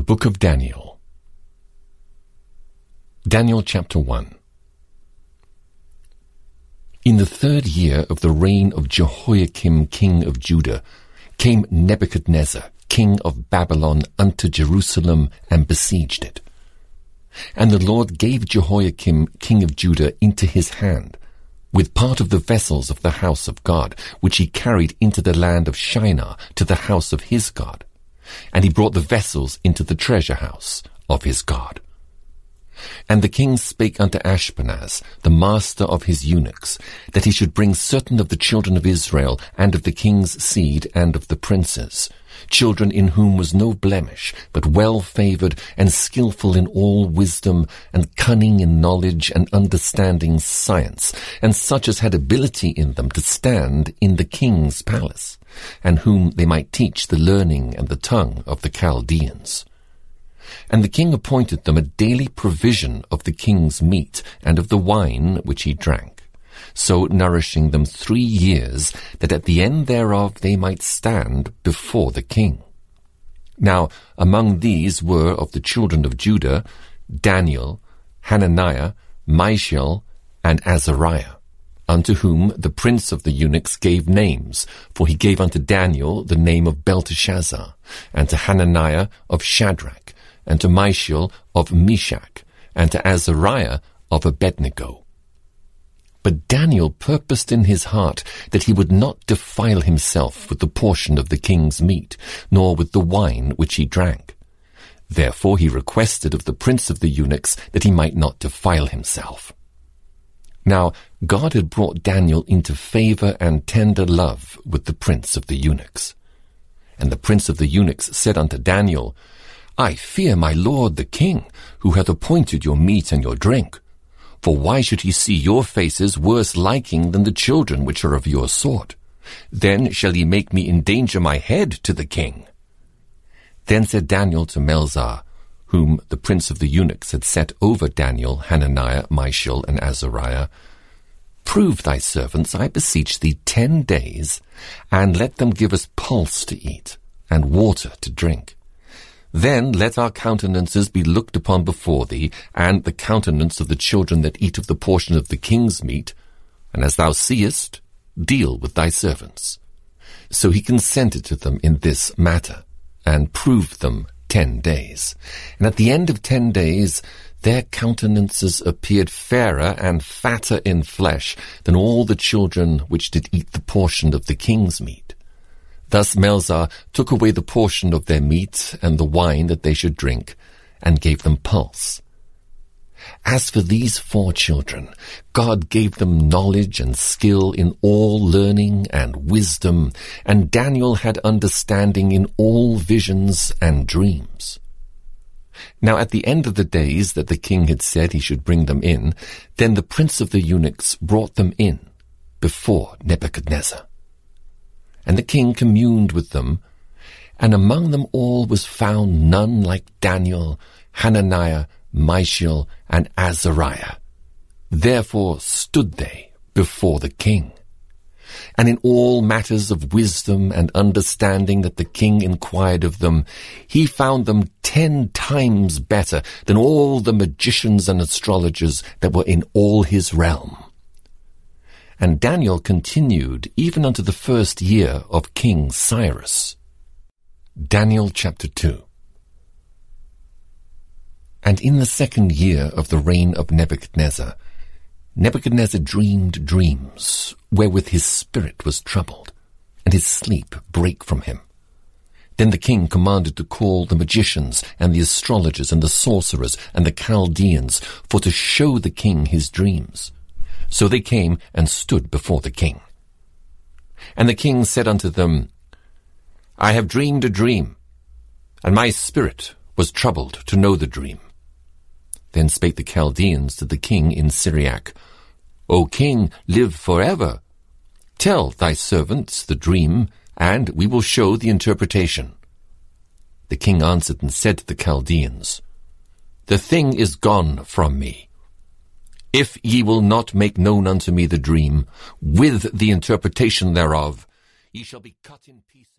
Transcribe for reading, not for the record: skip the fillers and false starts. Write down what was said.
book of Daniel. Daniel chapter 1. In the 3rd year of the reign of Jehoiakim king of Judah came Nebuchadnezzar king of Babylon unto Jerusalem and besieged it. And the Lord gave Jehoiakim king of Judah into his hand, with part of the vessels of the house of God, which he carried into the land of Shinar to the house of his God. And he brought the vessels into the treasure house of his God. And the king spake unto Ashpenaz, the master of his eunuchs, that he should bring certain of the children of Israel, and of the king's seed, and of the princes, children in whom was no blemish, but well-favoured, and skillful in all wisdom, and cunning in knowledge, and understanding science, and such as had ability in them to stand in the king's palace, and whom they might teach the learning and the tongue of the Chaldeans. And the king appointed them a daily provision of the king's meat, and of the wine which he drank, so nourishing them 3 years, that at the end thereof they might stand before the king. Now among these were of the children of Judah Daniel, Hananiah, Mishael, and Azariah, unto whom the prince of the eunuchs gave names, for he gave unto Daniel the name of Belteshazzar, and to Hananiah of Shadrach, and to Mishael of Meshach, and to Azariah of Abednego. But Daniel purposed in his heart that he would not defile himself with the portion of the king's meat, nor with the wine which he drank. Therefore he requested of the prince of the eunuchs that he might not defile himself. Now God had brought Daniel into favour and tender love with the prince of the eunuchs. And the prince of the eunuchs said unto Daniel, I fear my lord the king, who hath appointed your meat and your drink. For why should he see your faces worse liking than the children which are of your sort? Then shall he make me endanger my head to the king. Then said Daniel to Melzar, whom the prince of the eunuchs had set over Daniel, Hananiah, Mishael, and Azariah, Prove thy servants, I beseech thee, 10 days, and let them give us pulse to eat, and water to drink. Then let our countenances be looked upon before thee, and the countenance of the children that eat of the portion of the king's meat, and as thou seest, deal with thy servants. So he consented to them in this matter, and proved them 10 days. And at the end of 10 days, their countenances appeared fairer and fatter in flesh than all the children which did eat the portion of the king's meat. Thus Melzar took away the portion of their meat and the wine that they should drink, and gave them pulse. As for these 4 children, God gave them knowledge and skill in all learning and wisdom, and Daniel had understanding in all visions and dreams. Now at the end of the days that the king had said he should bring them in, then the prince of the eunuchs brought them in before Nebuchadnezzar. And the king communed with them, and among them all was found none like Daniel, Hananiah, Mishael, and Azariah. Therefore stood they before the king. And in all matters of wisdom and understanding that the king inquired of them, he found them 10 times better than all the magicians and astrologers that were in all his realm. And Daniel continued even unto the 1st year of King Cyrus. Daniel chapter 2. And in the 2nd year of the reign of Nebuchadnezzar, Nebuchadnezzar dreamed dreams, wherewith his spirit was troubled, and his sleep brake from him. Then the king commanded to call the magicians, and the astrologers, and the sorcerers, and the Chaldeans, for to show the king his dreams. So they came and stood before the king. And the king said unto them, I have dreamed a dream, and my spirit was troubled to know the dream. Then spake the Chaldeans to the king in Syriac, O king, live forever. Tell thy servants the dream, and we will show the interpretation. The king answered and said to the Chaldeans, The thing is gone from me. If ye will not make known unto me the dream, with the interpretation thereof, ye shall be cut in pieces.